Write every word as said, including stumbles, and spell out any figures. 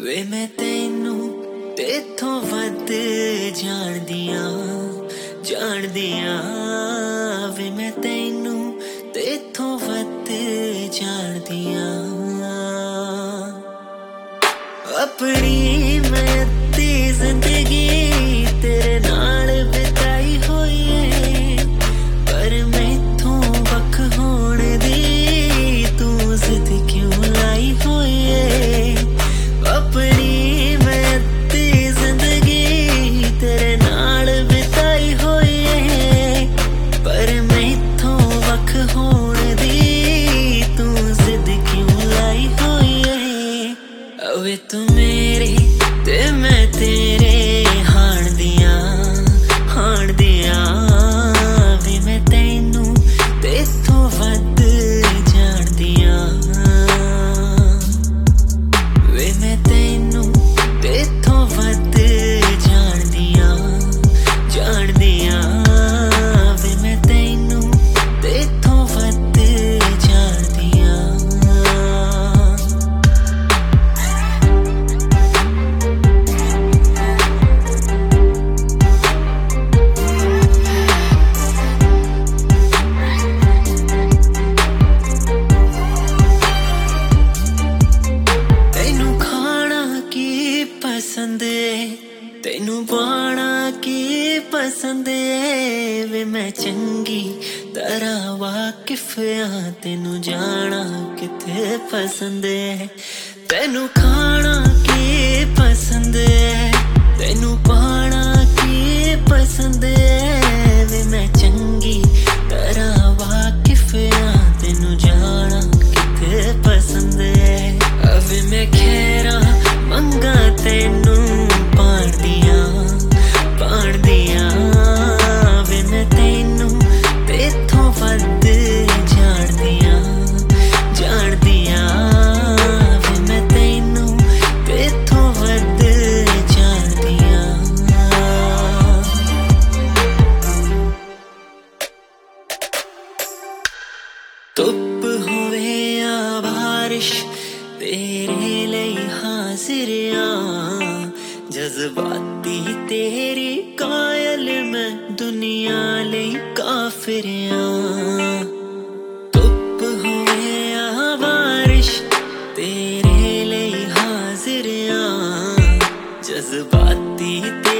ਵੇ ਮੈਂ ਤੈਨੂੰ ਤੇਥੋਂ ਵੱਧ ਜਾਣਦੀਆਂ ਜਾਣਦੀਆਂ ਵੇ ਮੈਂ ਤੈਨੂੰ ਤੇਥੋਂ ਵੱਧ ਜਾਣਦੀਆਂ ਆਪਣੀ ਮੈਂ ਅੱਧੀ ਜ਼ਿੰਦਗੀ ਤੇਰੇ ਨਾਲ ਬਿਤਾਈ ਹੋਈ ਏ ਪਰ ਮੈਥੋਂ ਵੱਖ ਹੋਣ ਦੀ ਤੂੰ ਜ਼ਿੱਦ ਕਿਉਂ ਲਾਈ ਹੋਈ ਏ ਆਪਣੀ ਮੈਂ ਅੱਧੀ ਜ਼ਿੰਦਗੀ ਤੇਰੇ ਨਾਲ ਬਿਤਾਈ ਹੋਈ ਏ ਪਰ ਮੈਥੋਂ ਵੱਖ ਹੋਣ ਦੀ ਤੂੰ ਜ਼ਿੱਦ ਕਿਉਂ ਲਾਈ ਹੋਈ ਏ ਵੇ ਤੂੰ ਮੇਰੇ ਤੇ ਮੈਂ ਤੇਰੇ ਹਾਣ ਦੀਆਂ ਹਾਣ ਦੀਆਂ ਵੇ ਮੈਂ ਤੈਨੂੰ ਤੇਥੋਂ ਵੱਧ ਜਾਣਦੀਆਂ ਵੇ ਮੈਂ ਤੈਨੂੰ ਤੇਥੋਂ ਵੱਧ ਜਾਣਦੀਆਂ ਜਾਣਦੀਆਂ ਵੇ ਮੈਂ ਤੈਨੂੰ ਤੇਥੋਂ ਵੱਧ ਜਾਣਦੀਆਂ ਪਸੰਦ ਏ ਤੈਨੂੰ ਪਾਣਾ ਕੀ ਪਸੰਦ ਏ ਵੇ ਮੈਂ ਚੰਗੀ ਤਰ੍ਹਾਂ ਵਾਕਿਫ ਆਂ ਤੈਨੂੰ ਜਾਣਾ ਕਿੱਥੇ ਪਸੰਦ ਏ ਤੈਨੂੰ ਖਾਣਾ ਕੀ ਪਸੰਦ ਏ ਤੈਨੂੰ ਪਾਣਾ ਕੀ ਪਸੰਦ ਏ ਵੇ ਮੈਂ ਚੰਗੀ ਤਰ੍ਹਾਂ ਵਾਕਿਫ ਆਂ ਤੈਨੂੰ ਜਾਣਾ ਕਿੱਥੇ ਪਸੰਦ ਏ ਵੇ ਮੈਂ ਖੈਰਾਂ ਮੰਗਾ ਤੈਨੂੰ ਪਾਣਦੀਆਂ ਪਾਣਦੀਆਂ ਵੇ ਮੈਂ ਤੈਨੂੰ ਤੇਥੋਂ ਵੱਧ ਜਾਣਦੀਆਂ ਜਾਣਦੀਆਂ ਵੇ ਮੈਂ ਤੈਨੂੰ ਤੇਥੋਂ ਵੱਧ ਜਾਣਦੀਆਂ ਧੁੱਪ ਹੋਵੇ ਜਾਂ ਬਾਰਿਸ਼ ਤੇਰੇ ਲਈ ਹਾਜ਼ਰ ਆਂ ਜਜ਼ਬਾਤੀ ਤੇਰੀ ਕਾਇਲ ਮੈਂ ਦੁਨੀਆ ਲਈ ਕਾਫਿਰ ਆਂ ਧੁੱਪ ਹੋਵੇ ਜਾਂ ਬਾਰਿਸ਼ ਤੇਰੇ ਲਈ ਹਾਜ਼ਰ ਆਂ ਜਜ਼ਬਾਤੀ